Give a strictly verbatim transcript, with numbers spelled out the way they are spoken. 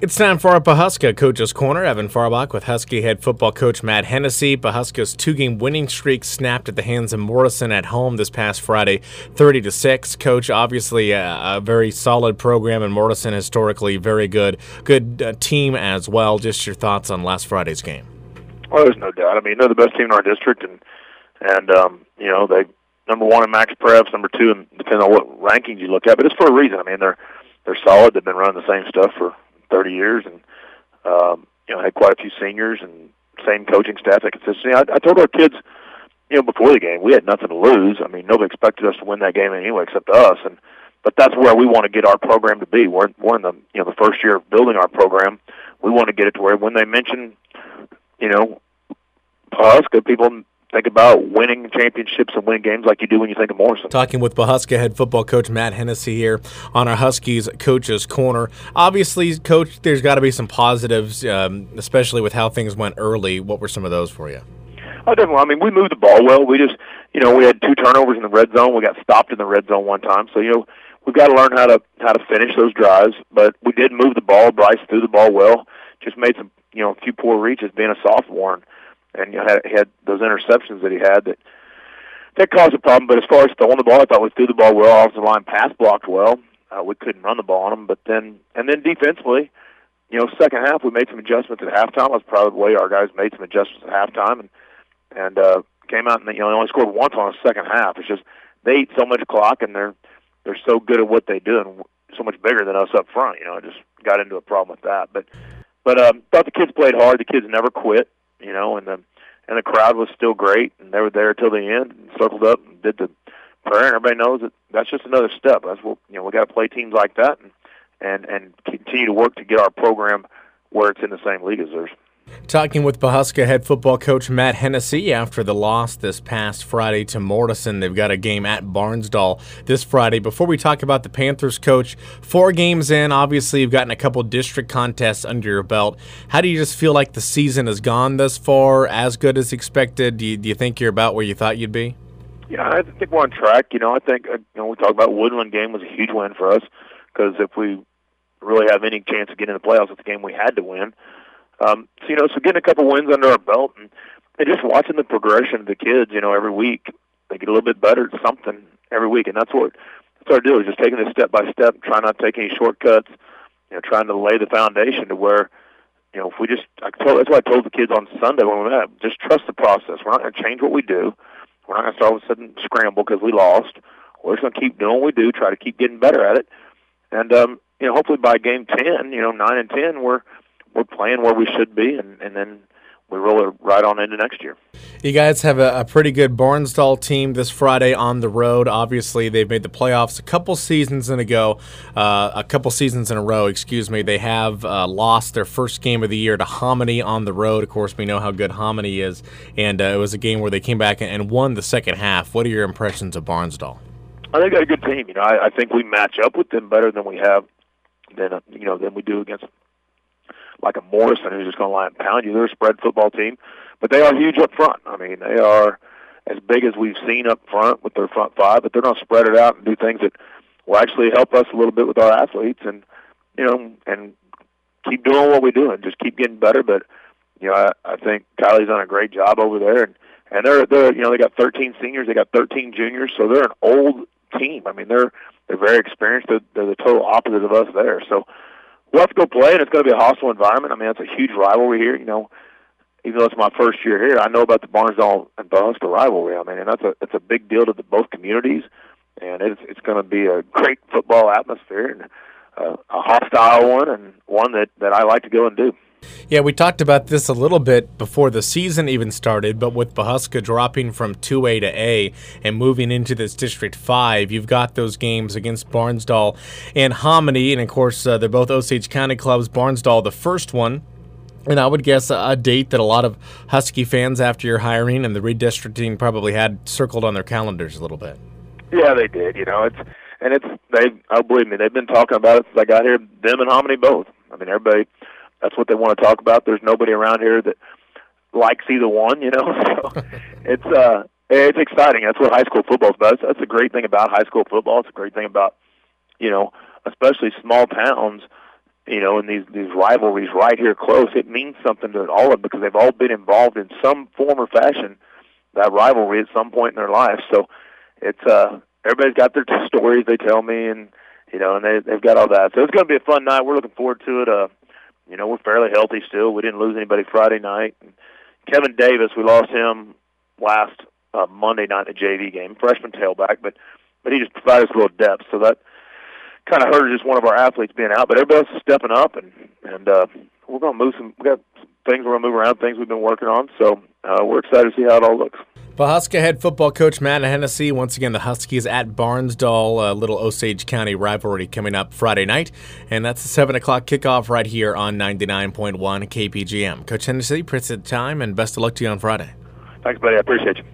It's time for our Pawhuska Coach's Corner. Evan Farbach with Husky head football coach Matt Hennessy. Pawhuska's two-game winning streak snapped at the hands of Morrison at home this past Friday, thirty to six. Coach, obviously a, a very solid program, and Morrison historically very good. Good uh, team as well. Just your thoughts on last Friday's game. Well, there's no doubt. I mean, they're the best team in our district, and and um, you know they number one in max prefs, number two, and depending on what rankings you look at. But it's for a reason. I mean, they're they're solid. They've been running the same stuff for thirty years, and um, you know, had quite a few seniors and same coaching staff that consistency. I, I told our kids, you know, before the game, we had nothing to lose. I mean, nobody expected us to win that game anyway, except us. And but that's where we want to get our program to be. We're we're in the you know the first year of building our program. We want to get it to where when they mention, you know, Pawhuska, people think about winning championships and winning games like you do when you think of Morrison. Talking with Pawhuska head football coach Matt Hennessy here on our Huskies Coach's Corner. Obviously, Coach, there's got to be some positives, um, especially with how things went early. What were some of those for you? Oh, definitely. I mean, we moved the ball well. We just, you know, we had two turnovers in the red zone. We got stopped in the red zone one time. So, you know, we've got to learn how to how to finish those drives. But we did move the ball. Bryce threw the ball well. Just made some, you know, a few poor reaches being a sophomore. And, And you know, had, had those interceptions that he had that that caused a problem. But as far as throwing the ball, I thought we threw the ball well. Offensive line pass blocked well. Uh, we couldn't run the ball on them. But then, and then defensively, you know, second half we made some adjustments at halftime. That's probably the way our guys made some adjustments at halftime, and and uh, came out and you know they only scored once on the second half. It's just they eat so much clock, and they're they're so good at what they do, and so much bigger than us up front. You know, I just got into a problem with that. But but um, thought the kids played hard. The kids never quit. You know, and the and the crowd was still great, and they were there till the end, and circled up and did the prayer. And everybody knows that that's just another step. That's what you know. We got to play teams like that, and and and continue to work to get our program where it's in the same league as theirs. Talking with Pawhuska head football coach Matt Hennessy after the loss this past Friday to Morrison. They've got a game at Barnsdall this Friday. Before we talk about the Panthers, coach, four games in, obviously you've gotten a couple district contests under your belt. How do you just feel like the season has gone thus far, as good as expected? Do you, do you think you're about where you thought you'd be? Yeah, I think we're on track. You know, I think uh, you know we talk about Woodland game was a huge win for us because if we really have any chance of getting in the playoffs, it's a game we had to win. Um, so, you know, so getting a couple wins under our belt and, and just watching the progression of the kids, you know, every week, they get a little bit better at something every week. And that's what, that's what I do is just taking this step by step, trying not to take any shortcuts, you know, trying to lay the foundation to where, you know, if we just, I told, that's what I told the kids on Sunday when we met, just trust the process. We're not going to change what we do. We're not going to start with a sudden scramble because we lost. We're just going to keep doing what we do, try to keep getting better at it. And, um, you know, hopefully by game ten, you know, nine and ten, we're, we're playing where we should be, and, and then we roll it right on into next year. You guys have a, a pretty good Barnsdall team this Friday on the road. Obviously, they've made the playoffs a couple seasons in ago, uh, a couple seasons in a row, excuse me. They have uh, lost their first game of the year to Hominy on the road. Of course, we know how good Hominy is, and uh, it was a game where they came back and, and won the second half. What are your impressions of Barnsdall? I think they're a good team. You know, I, I think we match up with them better than we have than uh, you know than we do against like a Morrison who's just going to lie and pound you. They're a spread football team, but they are huge up front. I mean, they are as big as we've seen up front with their front five, but they're going to spread it out and do things that will actually help us a little bit with our athletes and, you know, and keep doing what we do and just keep getting better. But, you know, I, I think Kylie's done a great job over there, and, and they're, they're, you know, they got thirteen seniors, they got thirteen juniors, so they're an old team. I mean, they're, they're very experienced. They're, they're the total opposite of us there. So, we'll have to go play, and it's going to be a hostile environment. I mean, it's a huge rivalry here. You know, even though it's my first year here, I know about the Barnsdall and Pawhuska rivalry. I mean, and that's a it's a big deal to the, both communities, and it's it's going to be a great football atmosphere and uh, a hostile one, and one that, that I like to go and do. Yeah, we talked about this a little bit before the season even started, but with Pawhuska dropping from two A to A and moving into this District five, you've got those games against Barnsdall and Hominy, and of course uh, they're both Osage County clubs. Barnsdall, the first one, and I would guess a, a date that a lot of Husky fans after your hiring and the redistricting probably had circled on their calendars a little bit. Yeah, they did. You know, it's and it's they. Oh, believe me, they've been talking about it since I got here. Them and Hominy both. I mean, everybody. That's what they want to talk about. There's nobody around here that likes either one, you know. So it's uh, it's exciting. That's what high school football is about. That's a great thing about high school football. It's a great thing about, you know, especially small towns. you know, and these these rivalries right here close, it means something to all of them because they've all been involved in some form or fashion, that rivalry at some point in their life. So it's uh, everybody's got their stories they tell me, and you know, and they they've got all that. So it's going to be a fun night. We're looking forward to it. Uh, you know, we're fairly healthy still. We didn't lose anybody Friday night. And Kevin Davis, we lost him last uh, Monday night in the J V game, freshman tailback, but but he just provided us a little depth. So that kind of hurt just one of our athletes being out, but everybody else is stepping up, and and uh, we're going to move some. We got some things we're going to move around, things we've been working on. So uh, we're excited to see how it all looks. Pawhuska head football coach Matt Hennessy. Once again, the Huskies at Barnsdall, a little Osage County rivalry coming up Friday night, and that's a seven o'clock kickoff right here on ninety-nine point one K P G M. Coach Hennessy, appreciate the time, and best of luck to you on Friday. Thanks, buddy. I appreciate you.